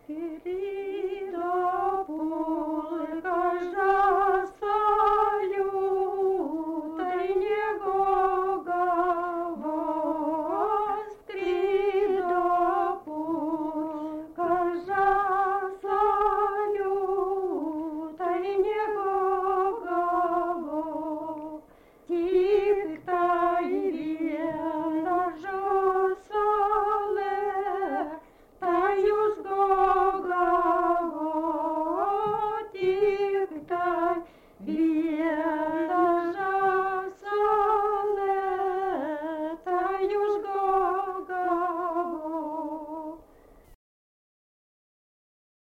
Querido pulka жасаю, той негога скридо pulka жасаю, той негога тиктай вена жасале, таюз гога тиктай